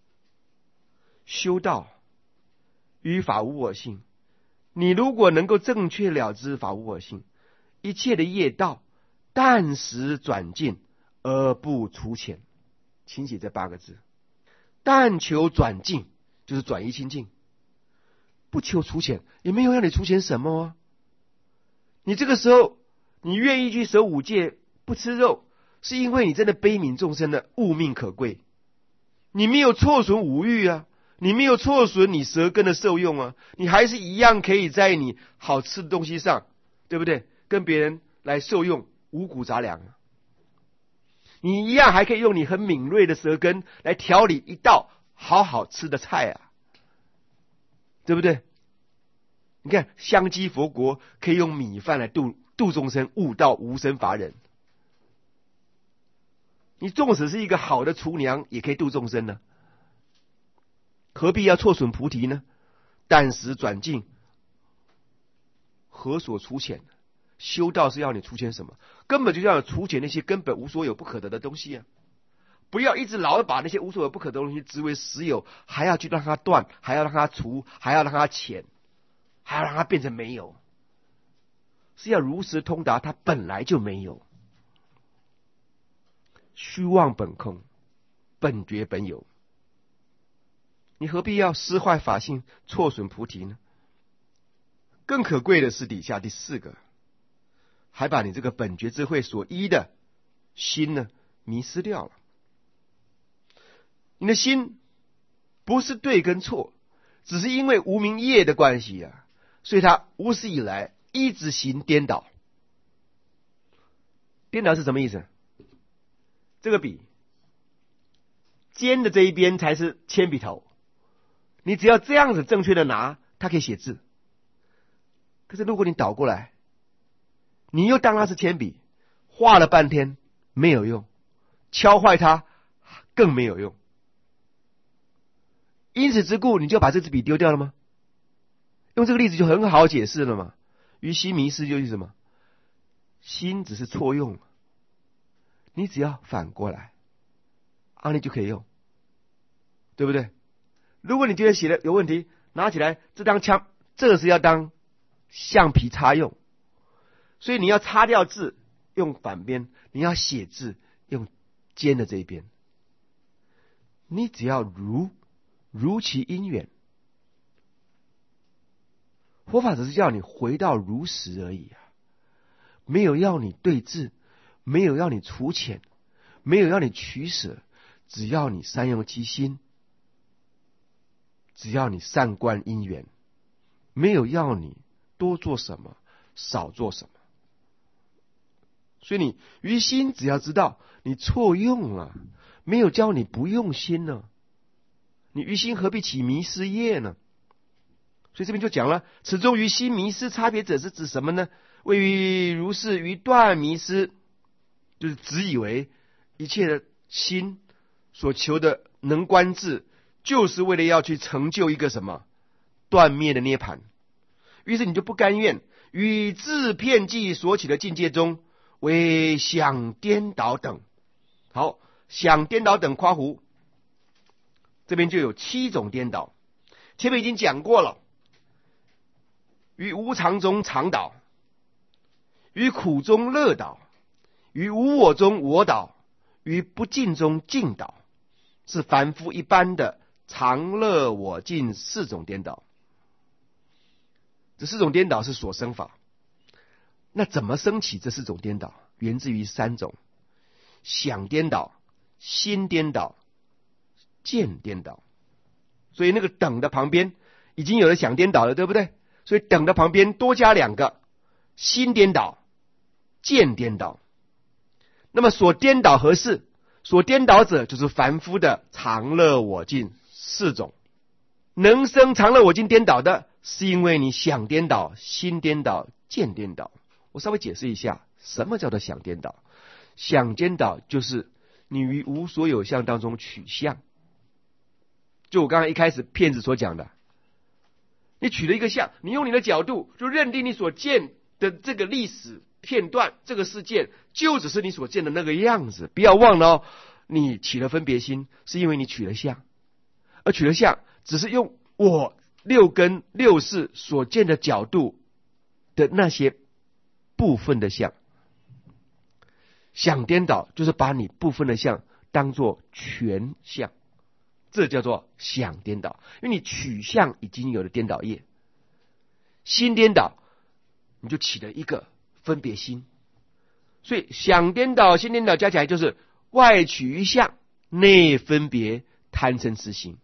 修道于法无我性。你如果能够正确了知法无我性，一切的业道但时转尽而不除浅。请写这8个字：但求转尽，就是转移清净，不求除浅，也没有让你除浅什么啊。你这个时候你愿意去守5戒不吃肉，是因为你真的悲悯众生的物命可贵，你没有错损五欲啊，你没有错损你舌根的受用啊，你还是一样可以在你好吃的东西上，对不对？跟别人来受用五谷杂粮啊，你一样还可以用你很敏锐的舌根来调理一道好吃的菜啊，对不对？你看香积佛国可以用米饭来度众生，悟道无生法忍。你纵使是一个好的厨娘，也可以度众生呢，何必要错损菩提呢？但时转尽，何所除浅？修道是要你除浅什么？根本就要除浅那些根本无所有不可得的东西啊！不要一直老把那些无所有不可得的东西执为实有，还要去让它断，还要让它除，还要让它浅，还要让它变成没有，是要如实通达它本来就没有。虚妄本空，本觉本有，你何必要失坏法性，错损菩提呢？ 更可贵的是底下第4个，还把你这个本觉智慧所依的心呢迷失掉了。你的心不是对跟错，只是因为无明业的关系啊，所以他无始以来一直行颠倒。颠倒是什么意思？这个笔尖的这一边才是铅笔头，你只要这样子正确的拿，它可以写字。可是如果你倒过来，你又当它是铅笔，画了半天没有用，敲坏它更没有用。因此之故，你就把这支笔丢掉了吗？用这个例子就很好解释了嘛。于心迷失就是什么？心只是错用了，你只要反过来，你就可以用，对不对？如果你觉得写的有问题，拿起来这当枪，这个是要当橡皮擦用，所以你要擦掉字用反边，你要写字用尖的这一边。你只要如其因缘，佛法只是叫你回到如实而已啊，没有要你对治，没有要你除浅，没有要你取舍，只要你善用其心，只要你善观因缘，没有要你多做什么，少做什么。所以你于心只要知道你错用了，没有教你不用心呢，你于心何必起迷失业呢？所以这边就讲了，此中于心迷失差别者是指什么呢？谓于如是于断迷失，就是只以为一切的心所求的能观智，就是为了要去成就一个什么断灭的涅槃。于是你就不甘愿与自遍计所起的境界中为想颠倒等。好，想颠倒等括弧，这边就有7种颠倒，前面已经讲过了。于无常中常倒，于苦中乐倒，于无我中我倒，于不净中净倒，是凡夫一般的常乐我净4种颠倒。这4种颠倒是所生法。那怎么升起这4种颠倒？源自于3种：想颠倒、心颠倒、见颠倒。所以那个等的旁边已经有了想颠倒了，对不对？所以等的旁边多加2个：心颠倒、见颠倒。那么所颠倒何事？所颠倒者就是凡夫的常乐我净4种。能生常乐我净颠倒的，是因为你想颠倒、心颠倒、见颠倒。我稍微解释一下，什么叫做想颠倒？想颠倒就是你于无所有相当中取相。就我刚才一开始骗子所讲的，你取了一个相，你用你的角度就认定你所见的这个历史片段，这个事件就只是你所见的那个样子。不要忘了你起了分别心，是因为你取了相，而取了相只是用我6根6识所见的角度的那些部分的相。想颠倒就是把你部分的相当作全相，这叫做想颠倒，因为你取相已经有了颠倒业。心颠倒你就起了一个分别心，所以想颠倒心颠倒加起来就是外取一相，内分别贪嗔痴心。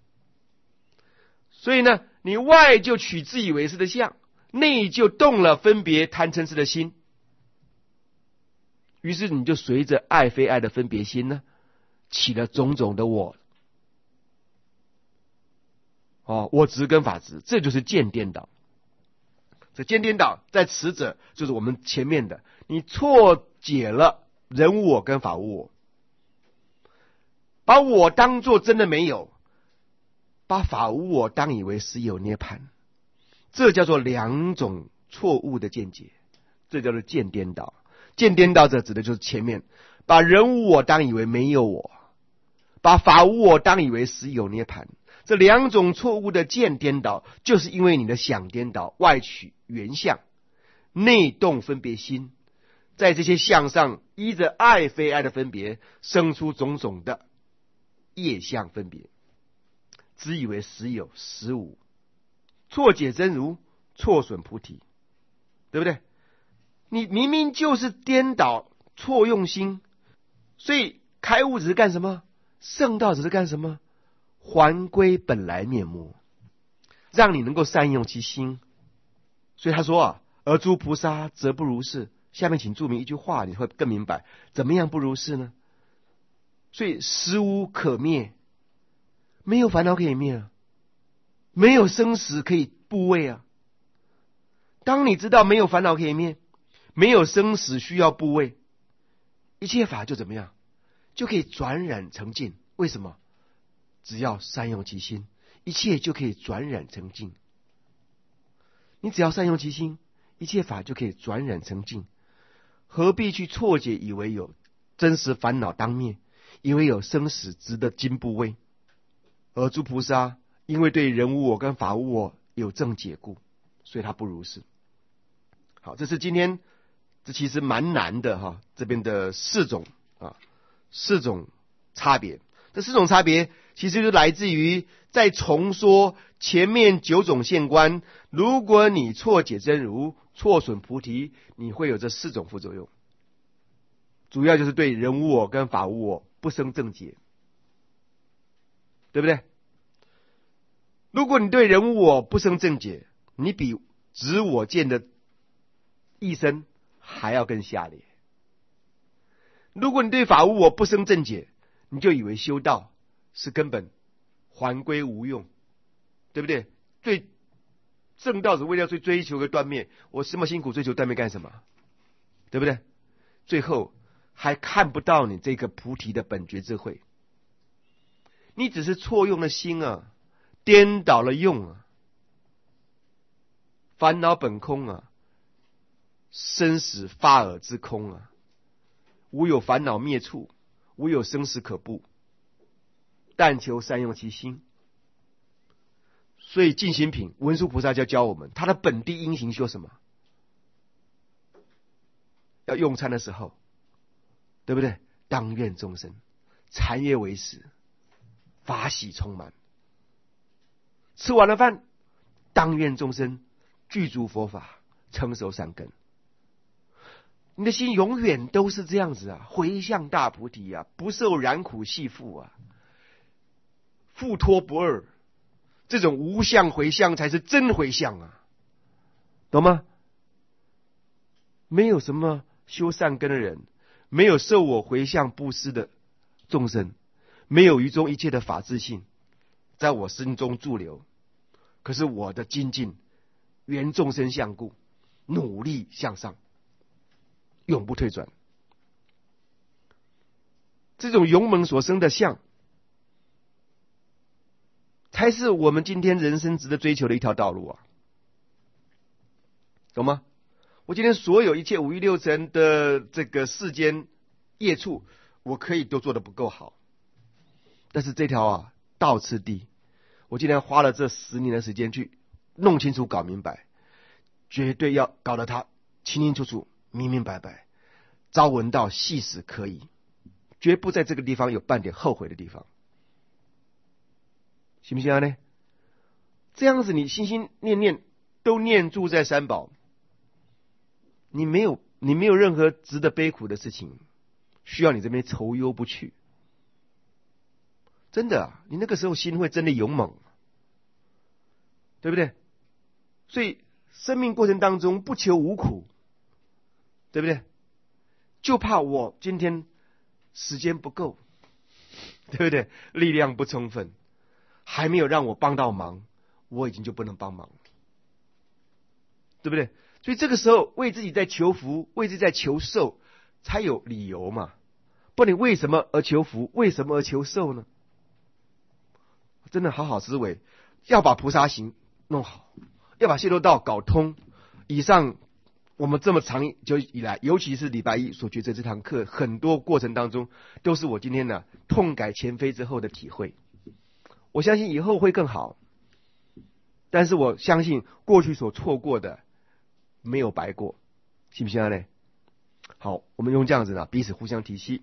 所以呢，你外就取自以为是的相，内就动了分别贪嗔痴的心，于是你就随着爱非爱的分别心呢，起了种种的我执跟法执，这就是见颠倒。这见颠倒在此者就是我们前面的，你错解了人无我跟法无我，把我当作真的没有，把法无我当以为实有涅槃，这叫做2种错误的见解，这叫做见颠倒。见颠倒者指的就是前面把人无我当以为没有我，把法无我当以为实有涅槃。这2种错误的见颠倒，就是因为你的想颠倒，外取原相，内动分别心，在这些相上依着爱非爱的分别，生出种种的业相分别，只以为实有实无，错解真如， 错损菩提，对不对？你明明就是颠倒错用心，所以开悟只是干什么？圣道只是干什么？还归本来面目，让你能够善用其心。所以他说啊，而诸菩萨则不如是。下面请注明一句话，你会更明白怎么样不如是呢？所以实无可灭，没有烦恼可以灭啊，没有生死可以怖畏啊。当你知道没有烦恼可以灭，没有生死需要怖畏，一切法就怎么样？就可以转染成净。为什么？只要善用其心，一切就可以转染成净。你只要善用其心，一切法就可以转染成净。何必去错解，以为有真实烦恼当灭，以为有生死值得经怖畏？而诸菩萨因为对人无我跟法无我有正解故，所以他不如是。好，这是今天这其实蛮难的哈，这边的四种差别。这四种差别其实就来自于在重说前面9种现观。如果你错解真如，错损菩提，你会有这4种副作用。主要就是对人无我跟法无我不生正解，对不对？如果你对人无我不生正解，你比执我见的一生还要更下劣。如果你对法无我不生正解，你就以为修道是根本还归无用，对不对？最正道是为了去追求个断灭，我这么辛苦追求断灭干什么？对不对？最后还看不到你这个菩提的本觉智慧，你只是错用了心啊，颠倒了用啊，烦恼本空啊，生死发耳之空啊，无有烦恼灭处，无有生死可怖，但求善用其心。所以净行品文殊菩萨就教我们，他的本地因行修什么？要用餐的时候，对不对？当愿众生禅悦为食，法喜充满。吃完了饭，当愿众生具足佛法，成熟善根。你的心永远都是这样子啊，回向大菩提啊，不受染苦系缚啊，复脱不二。这种无相回向才是真回向啊，懂吗？没有什么修善根的人，没有受我回向布施的众生，没有于中一切的法自性在我心中驻留，可是我的精进缘众生相故，努力向上，永不退转。这种勇猛所生的相，才是我们今天人生值得追求的一条道路啊，懂吗？我今天所有一切五欲六尘的这个世间业处，我可以都做得不够好，但是这条道次第，我今天花了这10年的时间去弄清楚搞明白，绝对要搞得它清清楚楚明明白白，朝闻道夕死可以，绝不在这个地方有半点后悔的地方。行不行啊呢？这样子你心心念念都念住在三宝，你没有任何值得悲苦的事情需要你这边愁忧不去。真的啊，你那个时候心会真的勇猛，对不对？所以生命过程当中不求无苦，对不对？就怕我今天时间不够，对不对？力量不充分，还没有让我帮到忙，我已经就不能帮忙，对不对？所以这个时候为自己在求福，为自己在求寿，才有理由嘛。不然你为什么而求福，为什么而求寿呢？真的好好思维，要把菩萨行弄好，要把解脱道搞通。以上我们这么长久以来，尤其是礼拜一所觉得这堂课，很多过程当中都是我今天呢痛改前非之后的体会。我相信以后会更好，但是我相信过去所错过的没有白过，信不信啊嘞？好，我们用这样子呢彼此互相提携。